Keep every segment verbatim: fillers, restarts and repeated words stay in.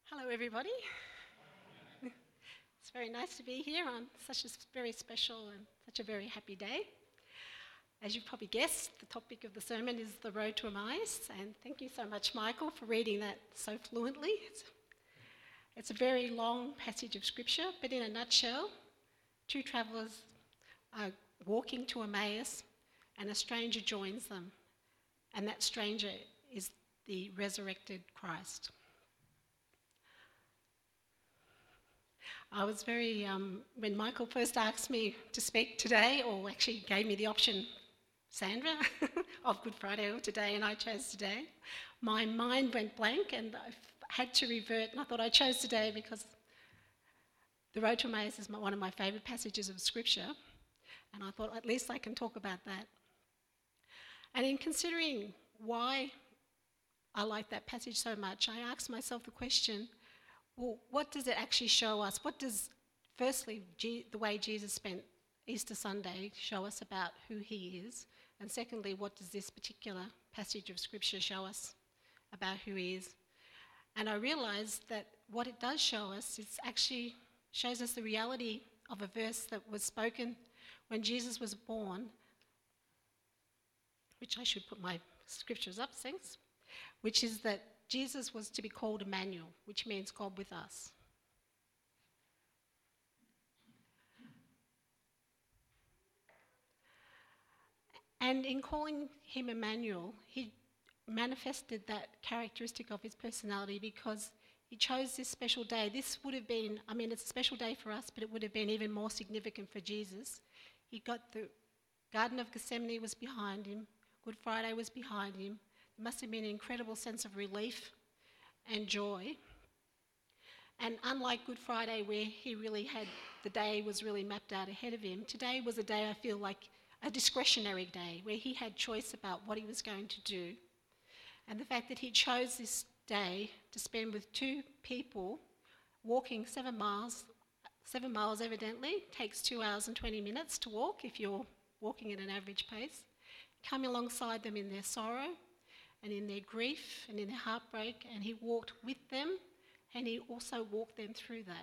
Hello, everybody. It's very nice to be here on such a very special and such a very happy day. As you've probably guessed, the topic of the sermon is the road to Emmaus, and thank you so much, Michael, for reading that so fluently. It's, it's a very long passage of scripture, but in a nutshell, two travellers are walking to Emmaus, and a stranger joins them, and that stranger is the resurrected Christ. I was very, um, when Michael first asked me to speak today, or actually gave me the option, Sandra, of Good Friday or today, and I chose today, my mind went blank and I had to revert, and I thought I chose today because the road to Emmaus is my, one of my favourite passages of Scripture, and I thought at least I can talk about that. And in considering why I like that passage so much, I asked myself the question, well, what does it actually show us? What does, firstly, G- the way Jesus spent Easter Sunday show us about who he is? And secondly, what does this particular passage of Scripture show us about who he is? And I realised that what it does show us is actually shows us the reality of a verse that was spoken when Jesus was born, which I should put my scriptures up, thanks, which is that Jesus was to be called Emmanuel, which means God with us. And in calling him Emmanuel, he manifested that characteristic of his personality because he chose this special day. This would have been, I mean, it's a special day for us, but it would have been even more significant for Jesus. He got the Garden of Gethsemane was behind him, Good Friday was behind him. There must have been an incredible sense of relief and joy. And unlike Good Friday, where he really had, the day was really mapped out ahead of him, today was a day I feel like a discretionary day where he had choice about what he was going to do. And the fact that he chose this day to spend with two people walking seven miles, seven miles evidently, takes two hours and twenty minutes to walk if you're walking at an average pace, come alongside them in their sorrow and in their grief and in their heartbreak, and he walked with them and he also walked them through that.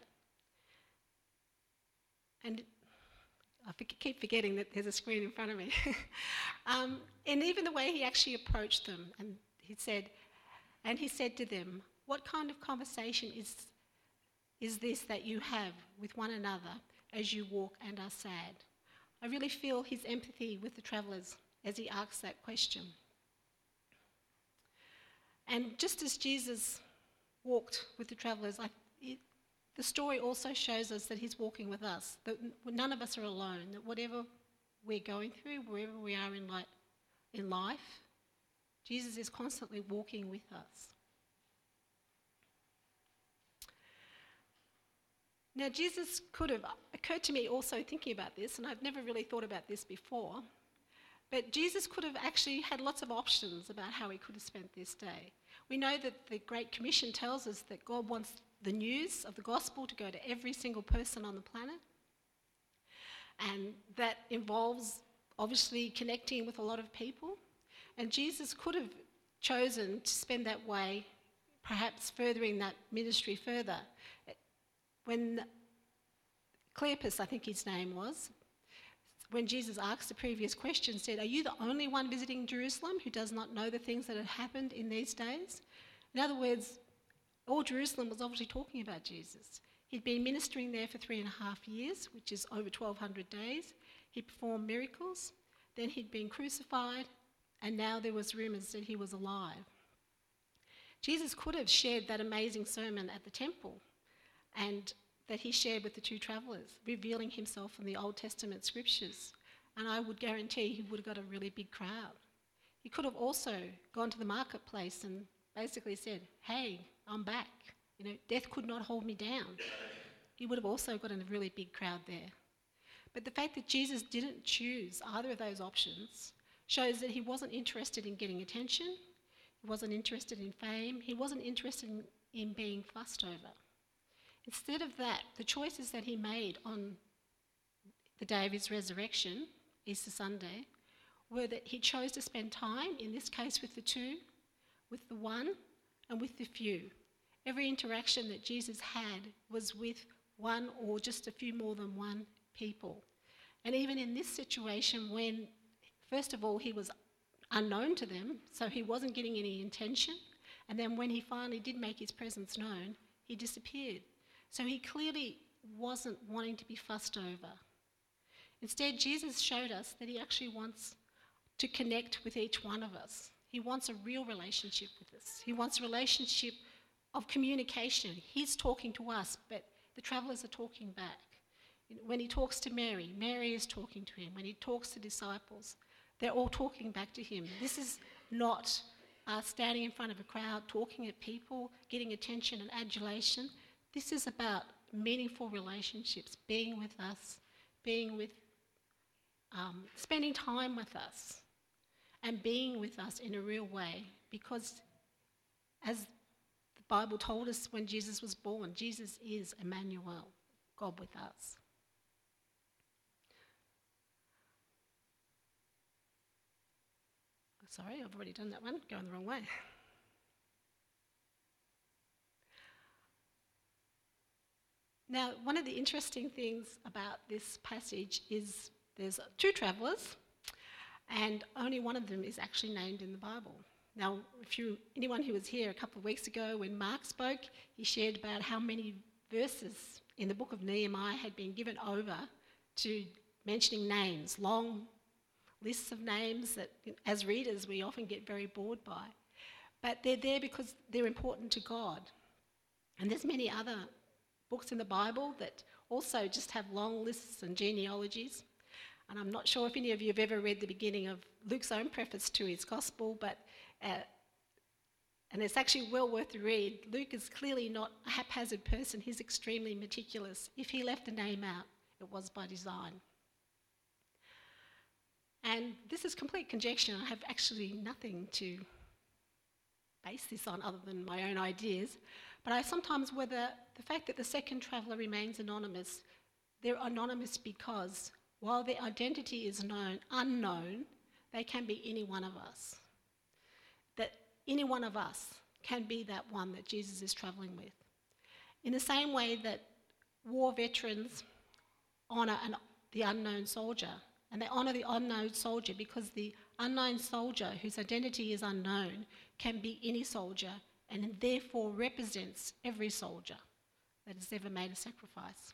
And I keep forgetting that there's a screen in front of me. um, and even the way he actually approached them, and he said, and he said to them, what kind of conversation is, is this that you have with one another as you walk and are sad? I really feel his empathy with the travellers as he asks that question. And just as Jesus walked with the travellers, I, it, the story also shows us that he's walking with us, that none of us are alone, that whatever we're going through, wherever we are in, light, in life, Jesus is constantly walking with us. Now, Jesus could have, occurred to me also thinking about this, and I've never really thought about this before, but Jesus could have actually had lots of options about how he could have spent this day. We know that the Great Commission tells us that God wants the news of the gospel to go to every single person on the planet. And that involves obviously connecting with a lot of people. And Jesus could have chosen to spend that way, perhaps furthering that ministry further. When Cleopas, I think his name was, when Jesus asked the previous question, said, are you the only one visiting Jerusalem who does not know the things that had happened in these days? In other words, all Jerusalem was obviously talking about Jesus. He'd been ministering there for three and a half years, which is over twelve hundred days. He performed miracles. Then he'd been crucified, and now there was rumours that he was alive. Jesus could have shared that amazing sermon at the temple, and that he shared with the two travellers, revealing himself from the Old Testament scriptures. And I would guarantee he would have got a really big crowd. He could have also gone to the marketplace and basically said, hey, I'm back. You know, death could not hold me down. He would have also got a really big crowd there. But the fact that Jesus didn't choose either of those options shows that he wasn't interested in getting attention. He wasn't interested in fame. He wasn't interested in, in being fussed over. Instead of that, the choices that he made on the day of his resurrection, Easter Sunday, were that he chose to spend time, in this case with the two, with the one, and with the few. Every interaction that Jesus had was with one or just a few more than one people. And even in this situation, when, first of all, he was unknown to them, so he wasn't getting any attention, and then when he finally did make his presence known, he disappeared. So he clearly wasn't wanting to be fussed over. Instead, Jesus showed us that he actually wants to connect with each one of us. He wants a real relationship with us. He wants a relationship of communication. He's talking to us, but the travellers are talking back. When he talks to Mary, Mary is talking to him. When he talks to disciples, they're all talking back to him. This is not uh, standing in front of a crowd, talking at people, getting attention and adulation. This is about meaningful relationships, being with us, being with, um, spending time with us, and being with us in a real way. Because as the Bible told us when Jesus was born, Jesus is Emmanuel, God with us. Sorry, I've already done that one, going the wrong way. Now, one of the interesting things about this passage is there's two travellers, and only one of them is actually named in the Bible. Now, if you, anyone who was here a couple of weeks ago when Mark spoke, he shared about how many verses in the book of Nehemiah had been given over to mentioning names, long lists of names that as readers we often get very bored by. But they're there because they're important to God. And there's many other books in the Bible that also just have long lists and genealogies. And I'm not sure if any of you have ever read the beginning of Luke's own preface to his gospel, but uh, and it's actually well worth the read. Luke is clearly not a haphazard person. He's extremely meticulous. If he left a name out, it was by design. And this is complete conjecture. I have actually nothing to base this on other than my own ideas. But I sometimes whether the fact that the second traveller remains anonymous, they're anonymous because while their identity is known, unknown, they can be any one of us. That any one of us can be that one that Jesus is travelling with. In the same way that war veterans honour an, the unknown soldier, and they honour the unknown soldier because the unknown soldier whose identity is unknown can be any soldier and therefore represents every soldier that has ever made a sacrifice.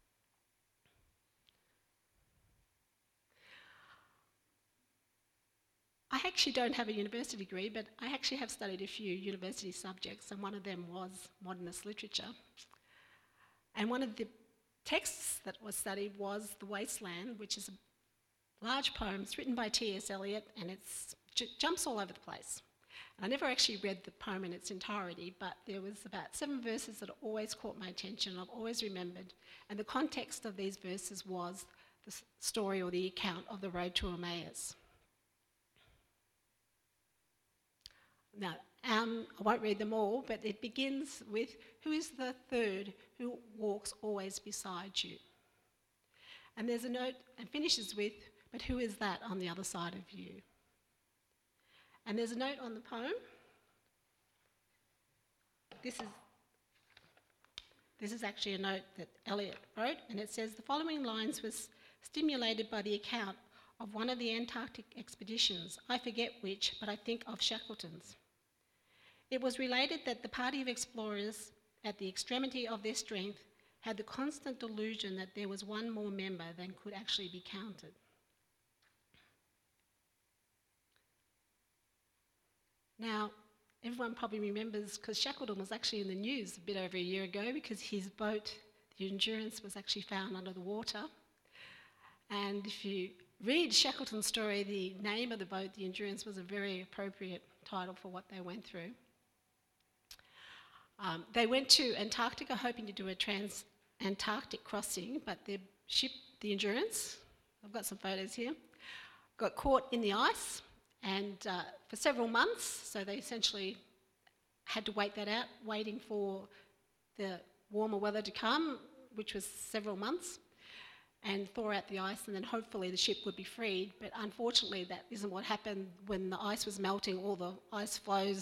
I actually don't have a university degree, but I actually have studied a few university subjects, and one of them was modernist literature. And one of the texts that was studied was The Wasteland, which is a large poems written by T S Eliot, and it j- jumps all over the place. And I never actually read the poem in its entirety, but there was about seven verses that always caught my attention, I've always remembered. And the context of these verses was the story or the account of the road to Emmaus. Now, um, I won't read them all, but it begins with, who is the third who walks always beside you? And there's a note, and finishes with, but who is that on the other side of you? And there's a note on the poem. This is, this is actually a note that Eliot wrote, and it says, the following lines was stimulated by the account of one of the Antarctic expeditions. I forget which, but I think of Shackleton's. It was related that the party of explorers, at the extremity of their strength, had the constant delusion that there was one more member than could actually be counted. Now, everyone probably remembers, because Shackleton was actually in the news a bit over a year ago because his boat, the Endurance, was actually found under the water. And if you read Shackleton's story, the name of the boat, the Endurance, was a very appropriate title for what they went through. Um, they went to Antarctica hoping to do a trans-Antarctic crossing, but their ship, the Endurance, I've got some photos here, got caught in the ice and uh, for several months, so they essentially had to wait that out, waiting for the warmer weather to come, which was several months, and thaw out the ice, and then hopefully the ship would be freed. But unfortunately, that isn't what happened. When the ice was melting, all the ice floes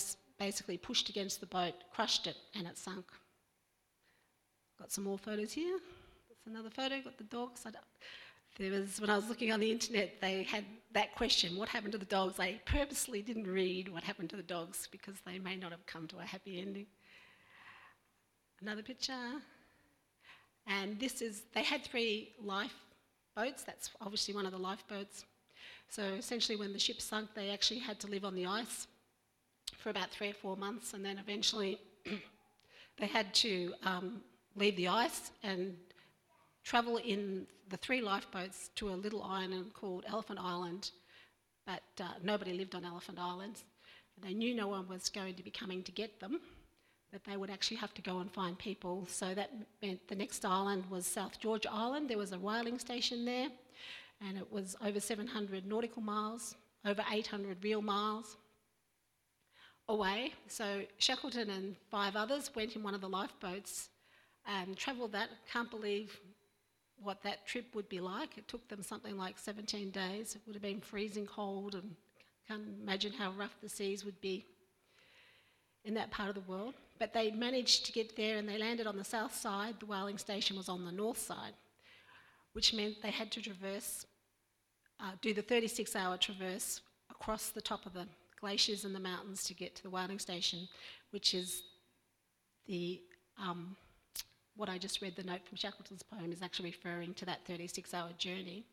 basically pushed against the boat, crushed it, and it sunk. Got some more photos here. That's another photo, got the dogs. I don't, there was, when I was looking on the internet, they had that question, what happened to the dogs? I purposely didn't read what happened to the dogs because they may not have come to a happy ending. Another picture. And this is, they had three lifeboats. That's obviously one of the lifeboats. So essentially when the ship sunk, they actually had to live on the ice for about three or four months, and then eventually they had to um, leave the ice and travel in the three lifeboats to a little island called Elephant Island, but uh, nobody lived on Elephant Island. They knew no one was going to be coming to get them, that they would actually have to go and find people. So that meant the next island was South George Island. There was a whaling station there, and it was over seven hundred nautical miles, over eight hundred real miles away. So Shackleton and five others went in one of the lifeboats and travelled that. Can't believe what that trip would be like. It took them something like seventeen days. It would have been freezing cold, and can't imagine how rough the seas would be in that part of the world. But they managed to get there and they landed on the south side. The whaling station was on the north side, which meant they had to traverse, uh, do the thirty-six hour traverse across the top of the glaciers and the mountains to get to the whaling station, which is the, um, what I just read, the note from Shackleton's poem, is actually referring to that thirty-six hour journey,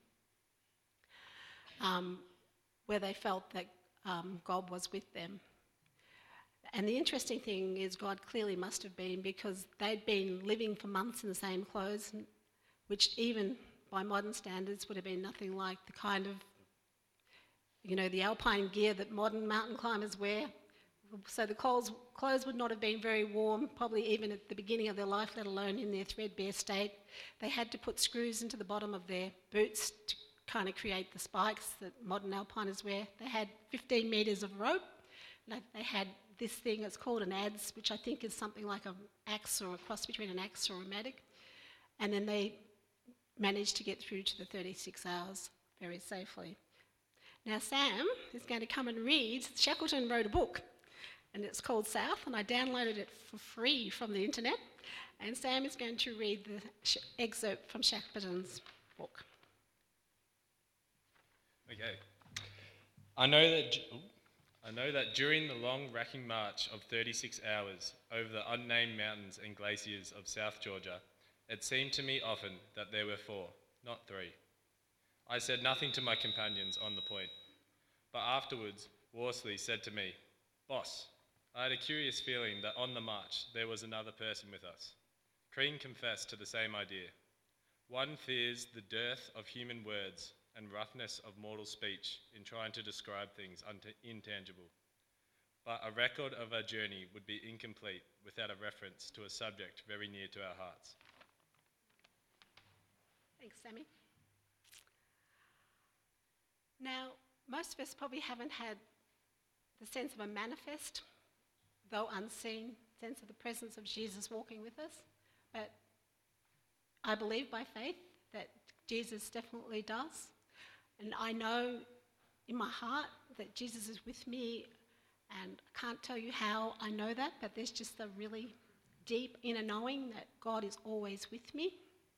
um, where they felt that um, God was with them. And the interesting thing is God clearly must have been, because they'd been living for months in the same clothes, which even by modern standards would have been nothing like the kind of, you know, the alpine gear that modern mountain climbers wear. So the clothes, clothes would not have been very warm, probably even at the beginning of their life, let alone in their threadbare state. They had to put screws into the bottom of their boots to kind of create the spikes that modern alpiners wear. They had fifteen metres of rope. They had this thing that's called an adze, which I think is something like an axe or a cross between an axe or a mattock. And then they managed to get through to the thirty-six hours very safely. Now Sam is going to come and read. Shackleton wrote a book, and it's called South, and I downloaded it for free from the internet. And Sam is going to read the sh- excerpt from Shackleton's book. Okay. I know that d- I know that during the long racking march of thirty-six hours over the unnamed mountains and glaciers of South Georgia, it seemed to me often that there were four, not three. I said nothing to my companions on the point, but afterwards Worsley said to me, "Boss, I had a curious feeling that on the march there was another person with us." Crean confessed to the same idea. One fears the dearth of human words and roughness of mortal speech in trying to describe things unt- intangible. But a record of our journey would be incomplete without a reference to a subject very near to our hearts. Thanks, Sammy. Now, most of us probably haven't had the sense of a manifest, though unseen, sense of the presence of Jesus walking with us. But I believe by faith that Jesus definitely does. And I know in my heart that Jesus is with me, and I can't tell you how I know that, but there's just a really deep inner knowing that God is always with me.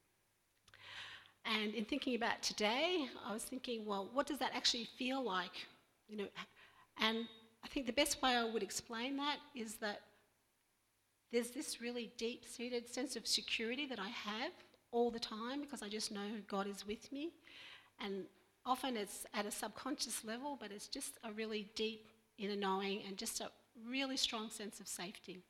And in thinking about today, I was thinking, well, what does that actually feel like? You know, and I think the best way I would explain that is that there's this really deep-seated sense of security that I have all the time, because I just know God is with me. And often it's at a subconscious level, but it's just a really deep inner knowing and just a really strong sense of safety.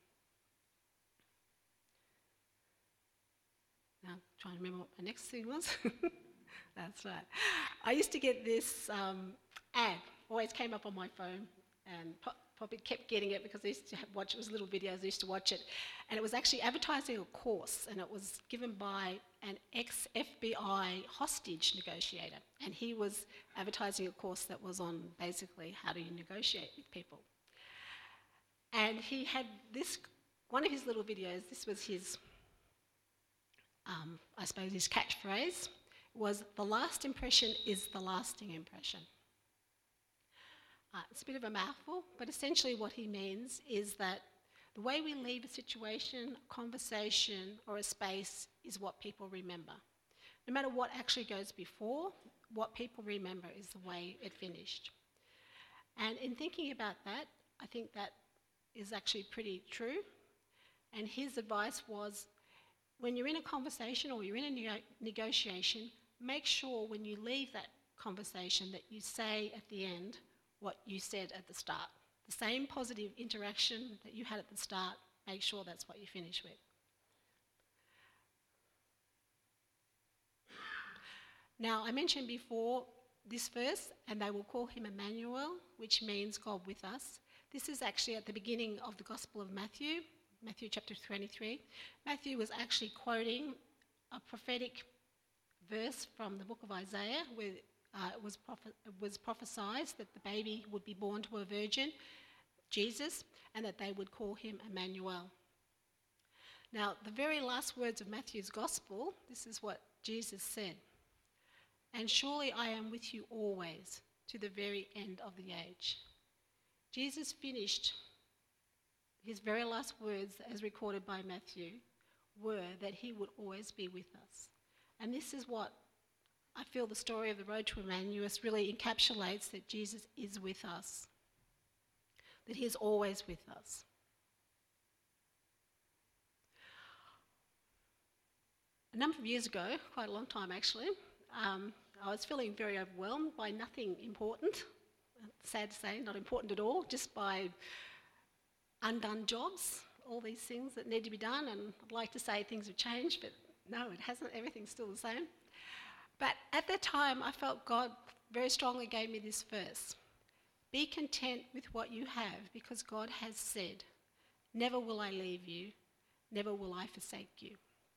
Now, I'm trying to remember what my next thing was. That's right. I used to get this um, ad, always came up on my phone, and po- probably kept getting it because I used to have watch it. It was little videos, I used to watch it. And it was actually advertising a course, and it was given by an ex-F B I hostage negotiator. And he was advertising a course that was on basically how do you negotiate with people. And he had this, one of his little videos, this was his, um, I suppose his catchphrase, was the last impression is the lasting impression. Uh, it's a bit of a mouthful, but essentially what he means is that the way we leave a situation, conversation, or a space is what people remember. No matter what actually goes before, what people remember is the way it finished. And in thinking about that, I think that is actually pretty true. And his advice was, when you're in a conversation or you're in a neg- negotiation, make sure when you leave that conversation that you say at the end what you said at the start. The same positive interaction that you had at the start, make sure that's what you finish with. Now, I mentioned before this verse, and they will call him Emmanuel, which means God with us. This is actually at the beginning of the Gospel of Matthew, Matthew chapter twenty-three. Matthew was actually quoting a prophetic verse from the book of Isaiah, where uh, it was, prophet- it was prophesied that the baby would be born to a virgin, Jesus, and that they would call him Emmanuel. Now, the very last words of Matthew's Gospel, this is what Jesus said. And surely I am with you always, to the very end of the age. Jesus finished, his very last words, as recorded by Matthew, were that he would always be with us. And this is what I feel the story of the road to Emmanuel really encapsulates, that Jesus is with us, that he is always with us. A number of years ago, quite a long time actually, um, I was feeling very overwhelmed by nothing important. Sad to say, not important at all, just by undone jobs, all these things that need to be done. And I'd like to say things have changed, but no, it hasn't. Everything's still the same. But at that time, I felt God very strongly gave me this verse. Be content with what you have, because God has said, never will I leave you, never will I forsake you.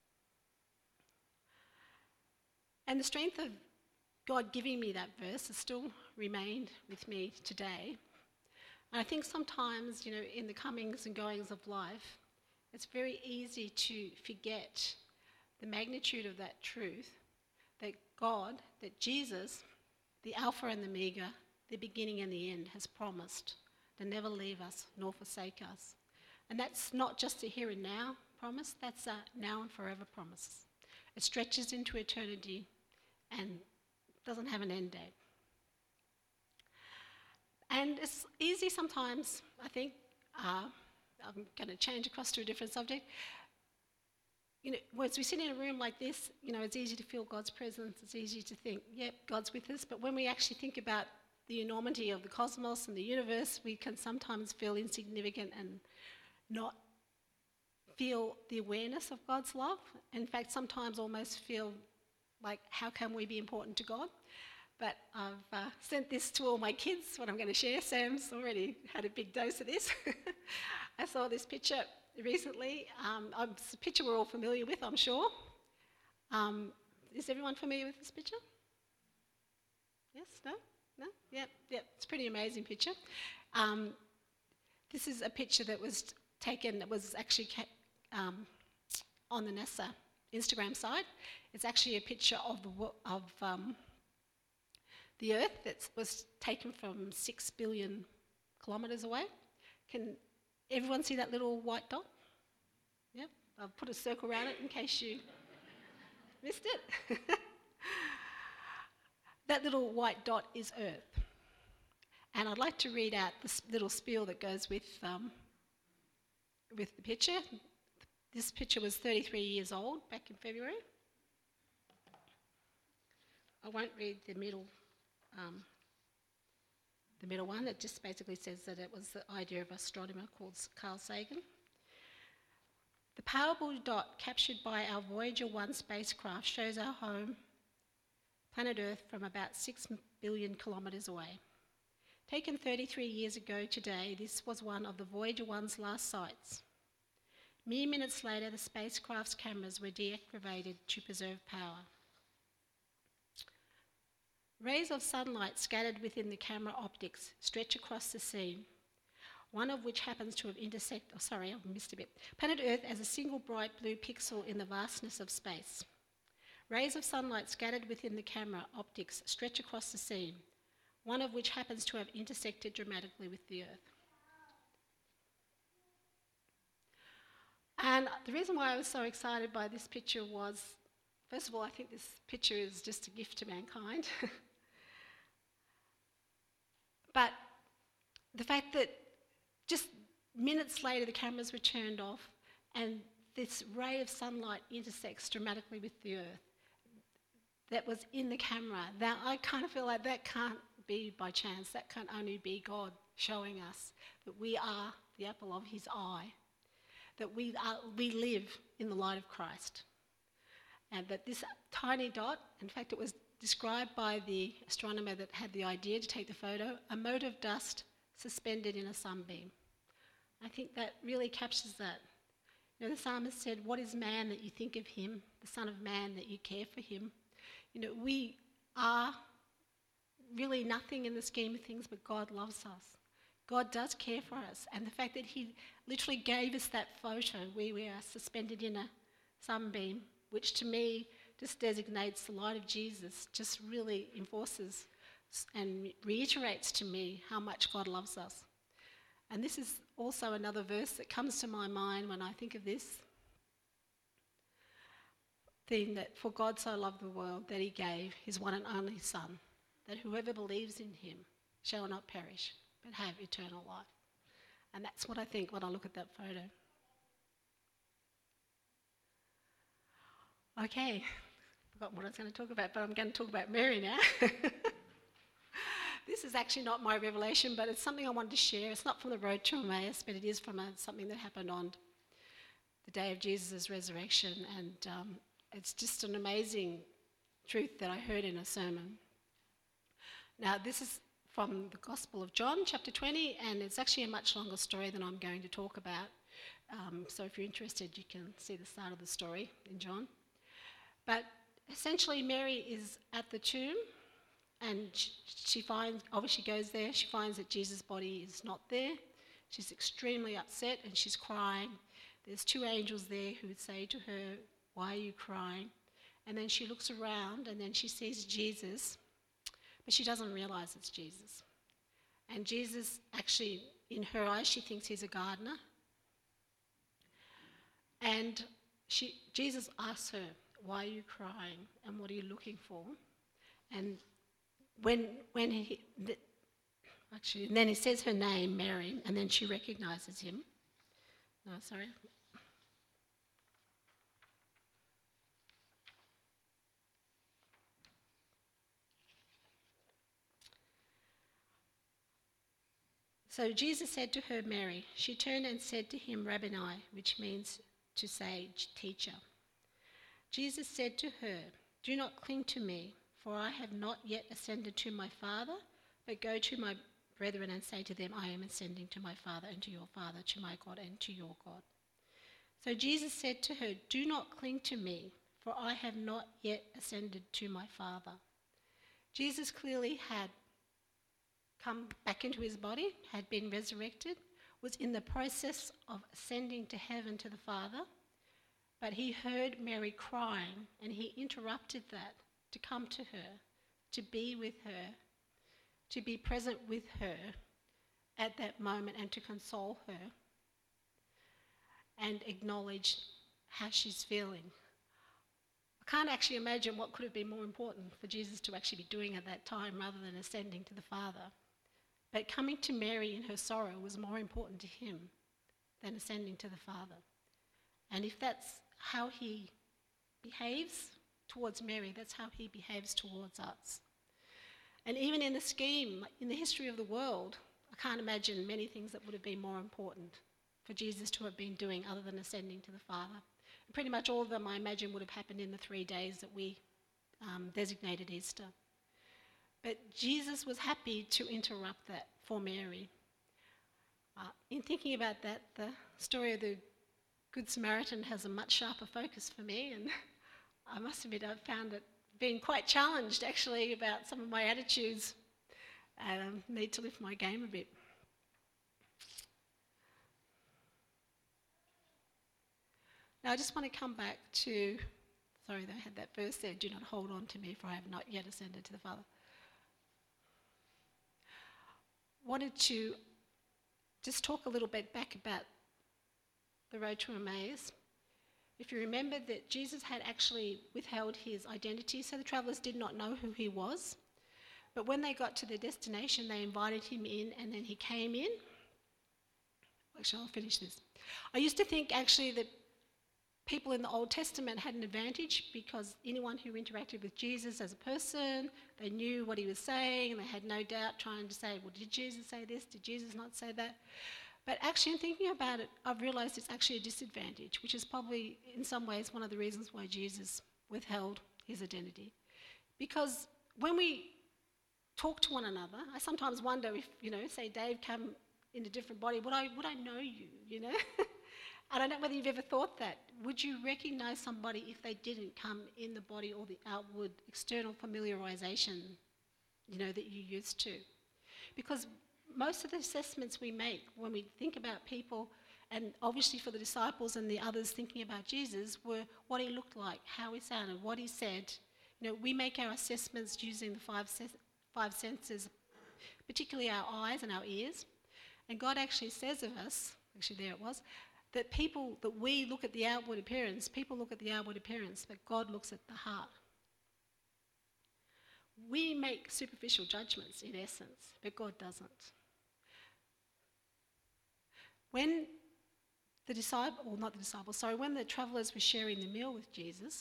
And the strength of God giving me that verse has still remained with me today. And I think sometimes, you know, in the comings and goings of life, it's very easy to forget the magnitude of that truth, that God, that Jesus, the Alpha and the Omega, the beginning and the end, has promised to never leave us nor forsake us. And that's not just a here and now promise, that's a now and forever promise. It stretches into eternity and doesn't have an end date. And it's easy sometimes, I think, uh, I'm going to change across to a different subject. You know, as we sit in a room like this, you know, it's easy to feel God's presence, it's easy to think, yep, God's with us, but when we actually think about the enormity of the cosmos and the universe, we can sometimes feel insignificant and not feel the awareness of God's love. In fact, sometimes almost feel like, how can we be important to God? But I've uh, sent this to all my kids, what I'm going to share. Sam's already had a big dose of this. I saw this picture recently. Um, it's a picture we're all familiar with, I'm sure. Um, is everyone familiar with this picture? Yes? No? No? Yep, yep. It's a pretty amazing picture. Um, this is a picture that was taken, that was actually ca- um, on the NASA Instagram site. It's actually a picture of the of um, the Earth that was taken from six billion kilometres away. Can everyone see that little white dot? Yep, I've put a circle around it in case you missed it. That little white dot is Earth. And I'd like to read out this little spiel that goes with, um, with the picture. This picture was thirty-three years old back in February. I won't read the middle, um, the middle one. It just basically says that it was the idea of astronomer called Carl Sagan. The powerful dot captured by our Voyager one spacecraft shows our home, planet Earth, from about six billion kilometres away. Taken thirty-three years ago today, this was one of the Voyager one's last sights. Mere minutes later, the spacecraft's cameras were deactivated to preserve power. Rays of sunlight scattered within the camera optics stretch across the scene, one of which happens to have intersected, oh sorry, I missed a bit, planet Earth as a single bright blue pixel in the vastness of space. Rays of sunlight scattered within the camera optics stretch across the scene, one of which happens to have intersected dramatically with the earth. And the reason why I was so excited by this picture was, first of all, I think this picture is just a gift to mankind. But the fact that just minutes later the cameras were turned off and this ray of sunlight intersects dramatically with the earth that was in the camera. Now I kind of feel like that can't be by chance. That can only be God showing us that we are the apple of his eye, that we are, we live in the light of Christ. And that this tiny dot, in fact it was described by the astronomer that had the idea to take the photo, a mote of dust suspended in a sunbeam. I think that really captures that. You know, the psalmist said, "What is man that you think of him, the son of man that you care for him?" You know, we are really nothing in the scheme of things, but God loves us. God does care for us. And the fact that he literally gave us that photo where we are suspended in a sunbeam, which to me just designates the light of Jesus, just really enforces and reiterates to me how much God loves us. And this is also another verse that comes to my mind when I think of this thing, that for God so loved the world that he gave his one and only Son, that whoever believes in him shall not perish but have eternal life. And that's what I think when I look at that photo. Okay, forgot what I was going to talk about, but I'm going to talk about Mary now. This is actually not my revelation, but it's something I wanted to share. It's not from the road to Emmaus, but it is from a, something that happened on the day of Jesus' resurrection. And um, it's just an amazing truth that I heard in a sermon. Now, this is from the Gospel of John, chapter twenty, and it's actually a much longer story than I'm going to talk about. Um, so if you're interested, you can see the start of the story in John. But essentially, Mary is at the tomb, and she finds, obviously goes there, she finds that Jesus' body is not there. She's extremely upset and she's crying. There's two angels there who would say to her, "Why are you crying?" And then she looks around and then she sees Jesus, but she doesn't realise it's Jesus. And Jesus, actually, in her eyes, she thinks he's a gardener. And she, Jesus asks her, "Why are you crying and what are you looking for?" And when when he, the, actually, and then he says her name, Mary, and then she recognises him. No, sorry. So Jesus said to her, "Mary." She turned and said to him, "Rabboni," which means to say, teacher. Jesus said to her, "Do not cling to me, for I have not yet ascended to my Father, but go to my brethren and say to them, I am ascending to my Father and to your Father, to my God and to your God." So Jesus said to her, "Do not cling to me, for I have not yet ascended to my Father." Jesus clearly had come back into his body, had been resurrected, was in the process of ascending to heaven to the Father, but he heard Mary crying and he interrupted that to come to her, to be with her, to be present with her at that moment and to console her and acknowledge how she's feeling. I can't actually imagine what could have been more important for Jesus to actually be doing at that time rather than ascending to the Father. But coming to Mary in her sorrow was more important to him than ascending to the Father. And if that's how he behaves towards Mary, that's how he behaves towards us. And even in the scheme, in the history of the world, I can't imagine many things that would have been more important for Jesus to have been doing other than ascending to the Father. And pretty much all of them, I imagine, would have happened in the three days that we um, designated Easter. But Jesus was happy to interrupt that for Mary. Uh, in thinking about that, the story of the Good Samaritan has a much sharper focus for me, and I must admit I've found it being quite challenged actually about some of my attitudes and I um, need to lift my game a bit. Now I just want to come back to, sorry, they had that verse there, "Do not hold on to me, for I have not yet ascended to the Father." wanted to just talk a little bit back about the road to Emmaus. If you remember that Jesus had actually withheld his identity, so the travellers did not know who he was. But when they got to their destination, they invited him in, and then he came in. Actually, I'll finish this. I used to think actually that people in the Old Testament had an advantage because anyone who interacted with Jesus as a person, they knew what he was saying, and they had no doubt trying to say, well, did Jesus say this? Did Jesus not say that? But actually, in thinking about it, I've realised it's actually a disadvantage, which is probably in some ways one of the reasons why Jesus withheld his identity. Because when we talk to one another, I sometimes wonder if, you know, say Dave come in a different body, would I would I know you, you know? I don't know whether you've ever thought that. Would you recognise somebody if they didn't come in the body or the outward external familiarisation, you know, that you're used to? Because most of the assessments we make when we think about people, and obviously for the disciples and the others thinking about Jesus, were what he looked like, how he sounded, what he said. You know, we make our assessments using the five ses- five senses, particularly our eyes and our ears. And God actually says of us, actually there it was, that people, that we look at the outward appearance, people look at the outward appearance, but God looks at the heart. We make superficial judgments in essence, but God doesn't. When the disciple, or not the disciples, sorry, when the travellers were sharing the meal with Jesus,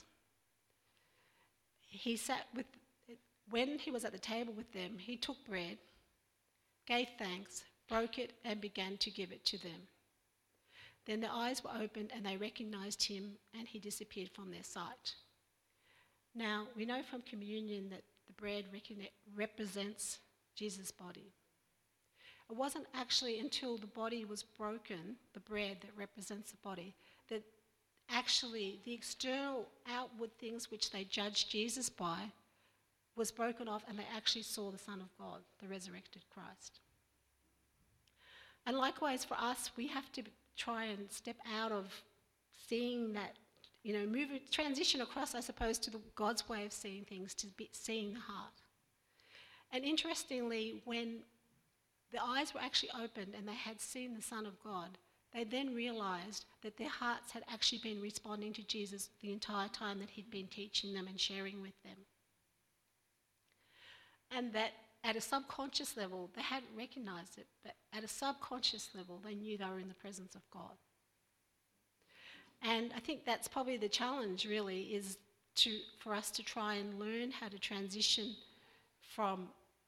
he sat with, when he was at the table with them, he took bread, gave thanks, broke it, and began to give it to them. Then their eyes were opened and they recognised him, and he disappeared from their sight. Now, we know from communion that the bread represents Jesus' body. It wasn't actually until the body was broken, the bread that represents the body, that actually the external outward things which they judged Jesus by was broken off, and they actually saw the Son of God, the resurrected Christ. And likewise for us, we have to try and step out of seeing that, you know, move, transition across, I suppose, to the, God's way of seeing things, to be, seeing the heart. And interestingly, when the eyes were actually opened and they had seen the Son of God, they then realised that their hearts had actually been responding to Jesus the entire time that he'd been teaching them and sharing with them. And that at a subconscious level, they hadn't recognised it, but at a subconscious level, they knew they were in the presence of God. And I think that's probably the challenge, really, is to for us to try and learn how to transition from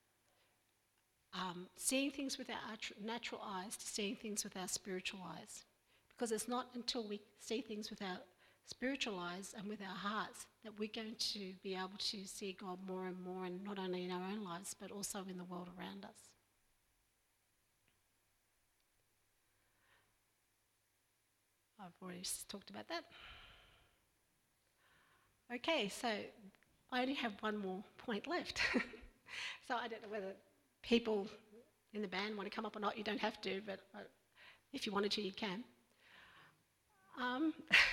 um, seeing things with our natural eyes to seeing things with our spiritual eyes. Because it's not until we see things with our spiritual eyes and with our hearts that we're going to be able to see God more and more, and not only in our own lives, but also in the world around us. I've already talked about that. Okay, so I only have one more point left. So I don't know whether people in the band want to come up or not. You don't have to, but if you wanted to, you can. Um,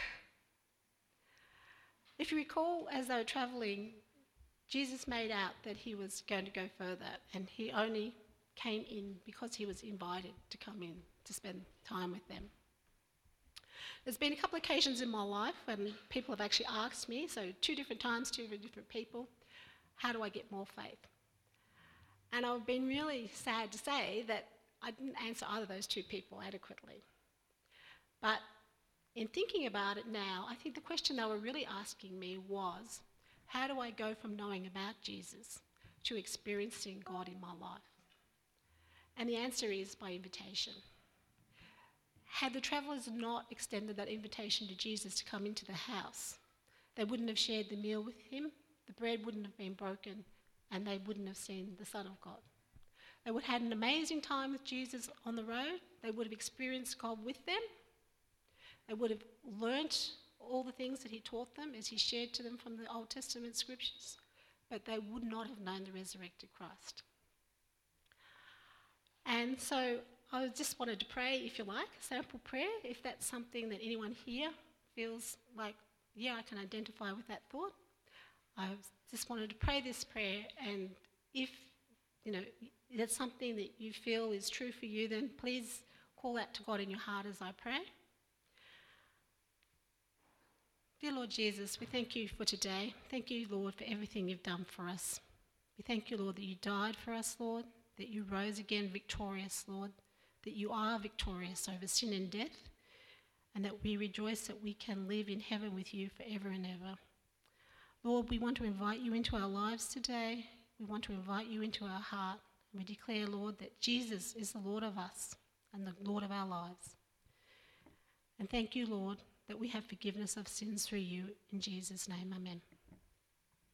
if you recall, as they were travelling, Jesus made out that he was going to go further, and he only came in because he was invited to come in to spend time with them. There's been a couple of occasions in my life when people have actually asked me, so two different times, two different people, how do I get more faith? And I've been really sad to say that I didn't answer either of those two people adequately. But in thinking about it now, I think the question they were really asking me was, how do I go from knowing about Jesus to experiencing God in my life? And the answer is by invitation. Had the travellers not extended that invitation to Jesus to come into the house, they wouldn't have shared the meal with him, the bread wouldn't have been broken, and they wouldn't have seen the Son of God. They would have had an amazing time with Jesus on the road. They would have experienced God with them. They would have learnt all the things that he taught them as he shared to them from the Old Testament scriptures, but they would not have known the resurrected Christ. And so I just wanted to pray, if you like, a sample prayer, if that's something that anyone here feels like, yeah, I can identify with that thought. I just wanted to pray this prayer, and if, you know, that's something that you feel is true for you, then please call that to God in your heart as I pray. Dear Lord Jesus, we thank you for today. Thank you, Lord, for everything you've done for us. We thank you, Lord, that you died for us, Lord, that you rose again victorious, Lord, that you are victorious over sin and death, and that we rejoice that we can live in heaven with you forever and ever. Lord, we want to invite you into our lives today. We want to invite you into our heart. And we declare, Lord, that Jesus is the Lord of us and the Lord of our lives. And thank you, Lord, that we have forgiveness of sins through you. In Jesus' name, amen.